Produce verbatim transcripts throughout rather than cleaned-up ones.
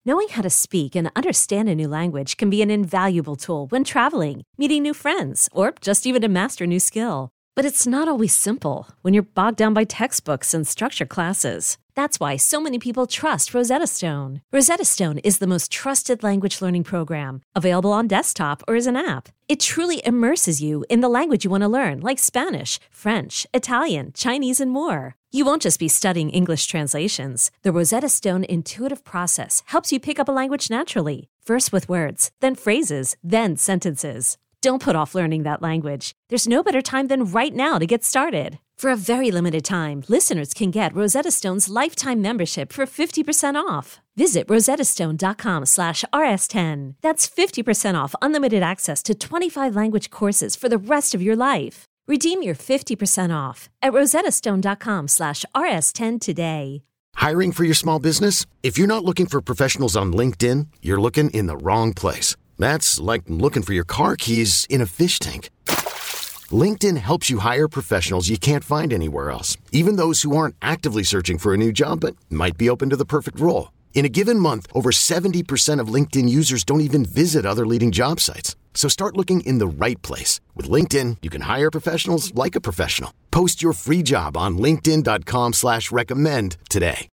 Knowing how to speak and understand a new language can be an invaluable tool when traveling, meeting new friends, or just even to master a new skill. But it's not always simple when you're bogged down by textbooks and structured classes. That's why so many people trust Rosetta Stone. Rosetta Stone is the most trusted language learning program, available on desktop or as an app. It truly immerses you in the language you want to learn, like Spanish, French, Italian, Chinese, and more. You won't just be studying English translations. The Rosetta Stone intuitive process helps you pick up a language naturally, first with words, then phrases, then sentences. Don't put off learning that language. There's no better time than right now to get started. For a very limited time, listeners can get Rosetta Stone's lifetime membership for fifty percent off. Visit rosettastone.com slash rs10. That's fifty percent off unlimited access to twenty-five language courses for the rest of your life. Redeem your fifty percent off at rosettastone.com slash rs10 today. Hiring for your small business? If you're not looking for professionals on LinkedIn, you're looking in the wrong place. That's like looking for your car keys in a fish tank. LinkedIn helps you hire professionals you can't find anywhere else, even those who aren't actively searching for a new job but might be open to the perfect role. In a given month, over seventy percent of LinkedIn users don't even visit other leading job sites. So start looking in the right place. With LinkedIn, you can hire professionals like a professional. Post your free job on linkedin.com slash recommend today.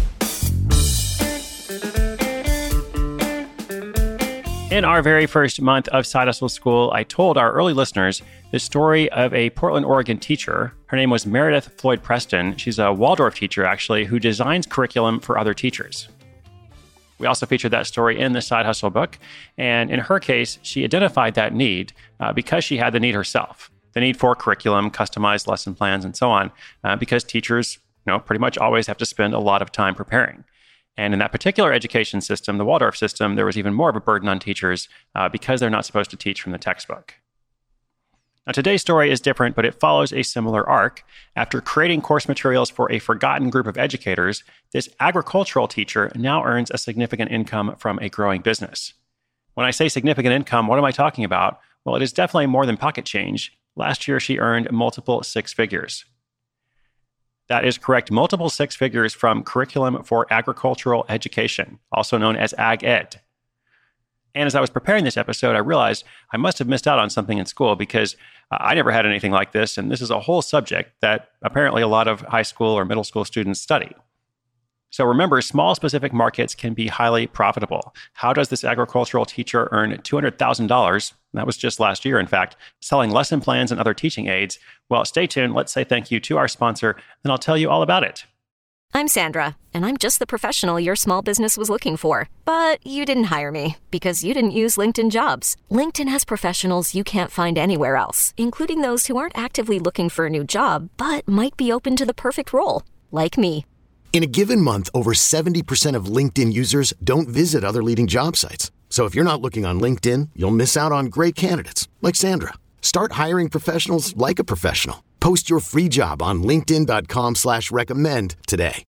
In our very first month of Side Hustle School, I told our early listeners the story of a Portland, Oregon teacher. Her name was Meredith Floyd Preston. She's a Waldorf teacher, actually, who designs curriculum for other teachers. We also featured that story in the Side Hustle book. And in her case, she identified that need uh, because she had the need herself. The need for curriculum, customized lesson plans, and so on, uh, because teachers, you know, pretty much always have to spend a lot of time preparing. And in that particular education system, the Waldorf system, there was even more of a burden on teachers uh, because they're not supposed to teach from the textbook. Now, today's story is different, but it follows a similar arc. After creating course materials for a forgotten group of educators, this agricultural teacher now earns a significant income from a growing business. When I say significant income, what am I talking about? Well, it is definitely more than pocket change. Last year, she earned multiple six figures. That is correct, multiple six figures from Curriculum for Agricultural Education, also known as Ag Ed. And as I was preparing this episode, I realized I must have missed out on something in school because uh, I never had anything like this, and this is a whole subject that apparently a lot of high school or middle school students study. So remember, small specific markets can be highly profitable. How does this agricultural teacher earn two hundred thousand dollars? That was just last year, in fact, selling lesson plans and other teaching aids. Well, stay tuned. Let's say thank you to our sponsor, and I'll tell you all about it. I'm Sandra, and I'm just the professional your small business was looking for. But you didn't hire me because you didn't use LinkedIn Jobs. LinkedIn has professionals you can't find anywhere else, including those who aren't actively looking for a new job, but might be open to the perfect role, like me. In a given month, over seventy percent of LinkedIn users don't visit other leading job sites. So if you're not looking on LinkedIn, you'll miss out on great candidates like Sandra. Start hiring professionals like a professional. Post your free job on linkedin.com slash recommend today.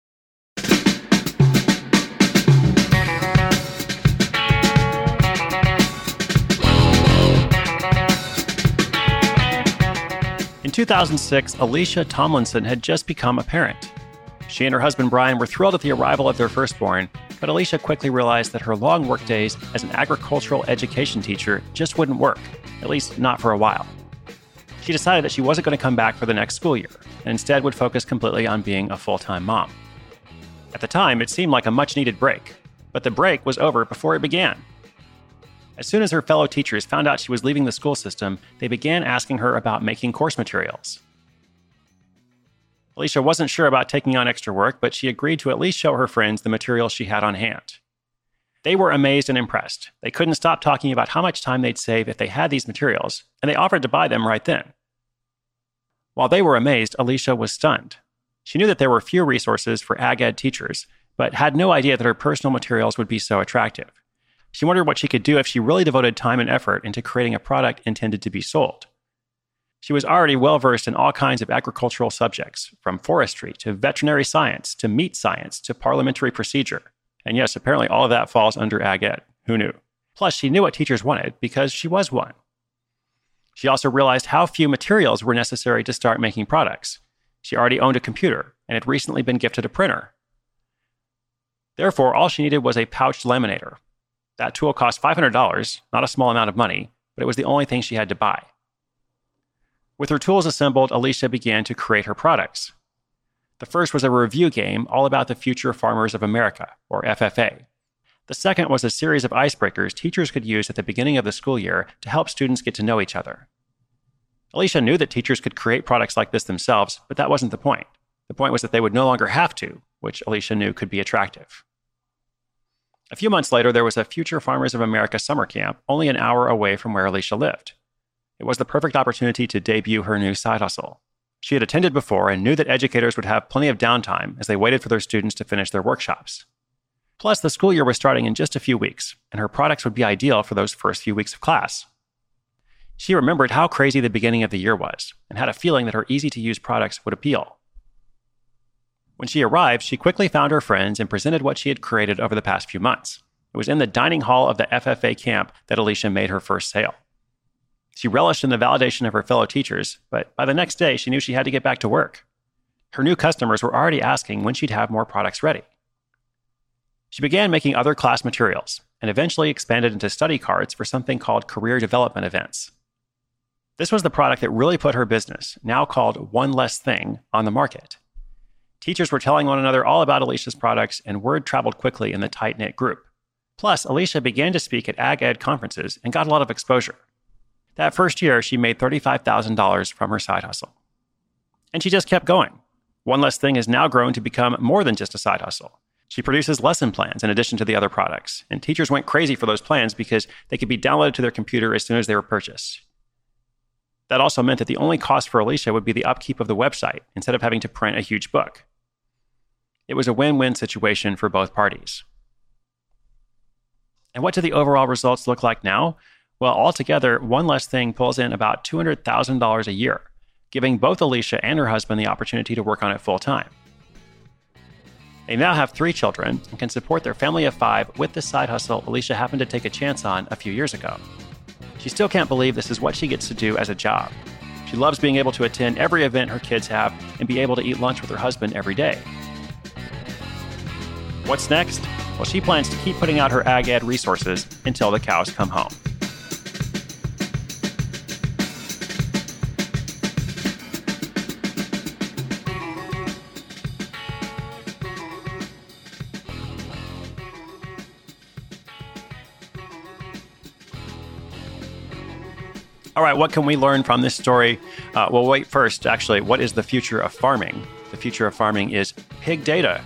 In two thousand six, Alicia Tomlinson had just become a parent. She and her husband Brian were thrilled at the arrival of their firstborn, but Alicia quickly realized that her long workdays as an agricultural education teacher just wouldn't work, at least not for a while. She decided that she wasn't going to come back for the next school year, and instead would focus completely on being a full-time mom. At the time, it seemed like a much-needed break, but the break was over before it began. As soon as her fellow teachers found out she was leaving the school system, they began asking her about making course materials. Alicia wasn't sure about taking on extra work, but she agreed to at least show her friends the materials she had on hand. They were amazed and impressed. They couldn't stop talking about how much time they'd save if they had these materials, and they offered to buy them right then. While they were amazed, Alicia was stunned. She knew that there were few resources for ag ed teachers, but had no idea that her personal materials would be so attractive. She wondered what she could do if she really devoted time and effort into creating a product intended to be sold. She was already well-versed in all kinds of agricultural subjects, from forestry to veterinary science to meat science to parliamentary procedure. And yes, apparently all of that falls under Ag Ed. Who knew? Plus, she knew what teachers wanted because she was one. She also realized how few materials were necessary to start making products. She already owned a computer and had recently been gifted a printer. Therefore, all she needed was a pouched laminator. That tool cost five hundred dollars, not a small amount of money, but it was the only thing she had to buy. With her tools assembled, Alicia began to create her products. The first was a review game all about the Future Farmers of America, or F F A. The second was a series of icebreakers teachers could use at the beginning of the school year to help students get to know each other. Alicia knew that teachers could create products like this themselves, but that wasn't the point. The point was that they would no longer have to, which Alicia knew could be attractive. A few months later, there was a Future Farmers of America summer camp only an hour away from where Alicia lived. It was the perfect opportunity to debut her new side hustle. She had attended before and knew that educators would have plenty of downtime as they waited for their students to finish their workshops. Plus, the school year was starting in just a few weeks, and her products would be ideal for those first few weeks of class. She remembered how crazy the beginning of the year was, and had a feeling that her easy-to-use products would appeal. When she arrived, she quickly found her friends and presented what she had created over the past few months. It was in the dining hall of the F F A camp that Alicia made her first sale. She relished in the validation of her fellow teachers, but by the next day, she knew she had to get back to work. Her new customers were already asking when she'd have more products ready. She began making other class materials and eventually expanded into study cards for something called career development events. This was the product that really put her business, now called One Less Thing, on the market. Teachers were telling one another all about Alicia's products, and word traveled quickly in the tight-knit group. Plus, Alicia began to speak at Ag Ed conferences and got a lot of exposure. That first year, she made thirty-five thousand dollars from her side hustle. And she just kept going. One Less Thing has now grown to become more than just a side hustle. She produces lesson plans in addition to the other products, and teachers went crazy for those plans because they could be downloaded to their computer as soon as they were purchased. That also meant that the only cost for Alicia would be the upkeep of the website instead of having to print a huge book. It was a win-win situation for both parties. And what do the overall results look like now? Well, altogether, One Less Thing pulls in about two hundred thousand dollars a year, giving both Alicia and her husband the opportunity to work on it full-time. They now have three children and can support their family of five with the side hustle Alicia happened to take a chance on a few years ago. She still can't believe this is what she gets to do as a job. She loves being able to attend every event her kids have and be able to eat lunch with her husband every day. What's next? Well, she plans to keep putting out her Ag Ed resources until the cows come home. All right, what can we learn from this story? Uh, well, wait, first, actually, what is the future of farming? The future of farming is pig data.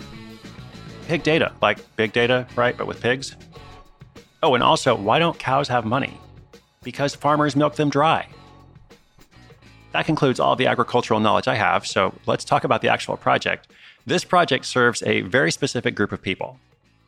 Pig data, like big data, right? But with pigs. Oh, and also, why don't cows have money? Because farmers milk them dry. That concludes all of the agricultural knowledge I have, so let's talk about the actual project. This project serves a very specific group of people.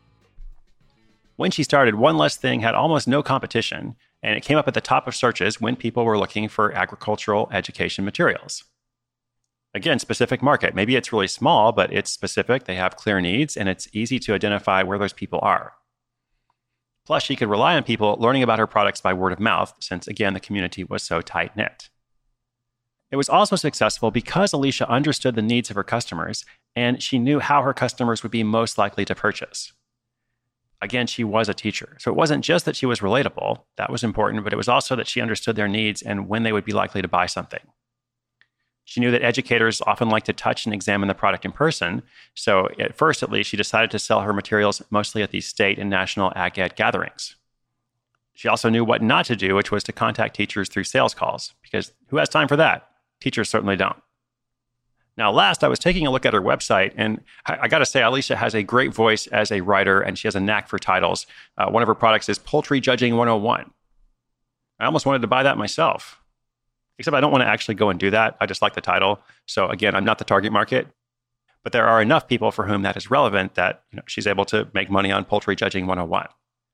When she started, One Less Thing had almost no competition, and it came up at the top of searches when people were looking for agricultural education materials. Again, specific market. Maybe it's really small, but it's specific. They have clear needs, and it's easy to identify where those people are. Plus, she could rely on people learning about her products by word of mouth, since, again, the community was so tight-knit. It was also successful because Alicia understood the needs of her customers, and she knew how her customers would be most likely to purchase. Again, she was a teacher. So it wasn't just that she was relatable. That was important, but it was also that she understood their needs and when they would be likely to buy something. She knew that educators often like to touch and examine the product in person. So at first, at least, she decided to sell her materials mostly at these state and national Ag Ed gatherings. She also knew what not to do, which was to contact teachers through sales calls, because who has time for that? Teachers certainly don't. Now, last, I was taking a look at her website, and I, I got to say, Alicia has a great voice as a writer, and she has a knack for titles. Uh, one of her products is Poultry Judging one oh one. I almost wanted to buy that myself, except I don't want to actually go and do that. I just like the title. So again, I'm not the target market, but there are enough people for whom that is relevant that, you know, she's able to make money on Poultry Judging one oh one.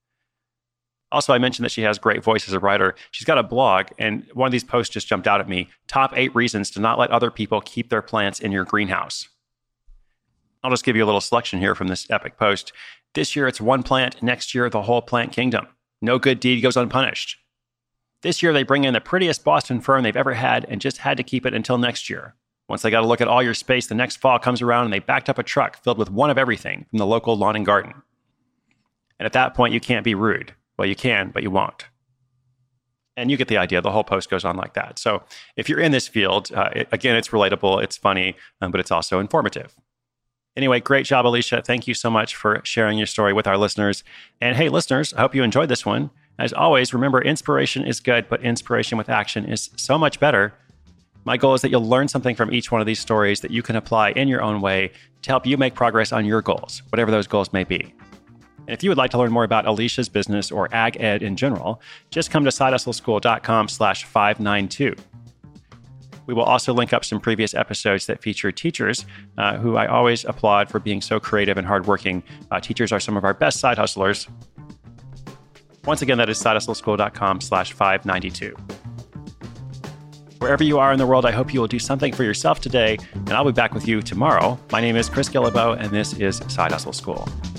Also, I mentioned that she has great voice as a writer. She's got a blog, and one of these posts just jumped out at me. Top eight reasons to not let other people keep their plants in your greenhouse. I'll just give you a little selection here from this epic post. This year, it's one plant. Next year, the whole plant kingdom. No good deed goes unpunished. This year, they bring in the prettiest Boston fern they've ever had and just had to keep it until next year. Once they got to look at all your space, the next fall comes around and they backed up a truck filled with one of everything from the local lawn and garden. And at that point, you can't be rude. Well, you can, but you won't. And you get the idea. The whole post goes on like that. So if you're in this field, uh, it, again, it's relatable, it's funny, um, but it's also informative. Anyway, great job, Alicia. Thank you so much for sharing your story with our listeners. And hey, listeners, I hope you enjoyed this one. As always, remember, inspiration is good, but inspiration with action is so much better. My goal is that you'll learn something from each one of these stories that you can apply in your own way to help you make progress on your goals, whatever those goals may be. And if you would like to learn more about Alicia's business or ag ed in general, just come to sidehustleschool.com slash 592. We will also link up some previous episodes that feature teachers uh, who I always applaud for being so creative and hardworking. Uh, teachers are some of our best side hustlers. Once again, that is sidehustleschool.com slash 592. Wherever you are in the world, I hope you will do something for yourself today, and I'll be back with you tomorrow. My name is Chris Guillebeau, and this is Side Hustle School.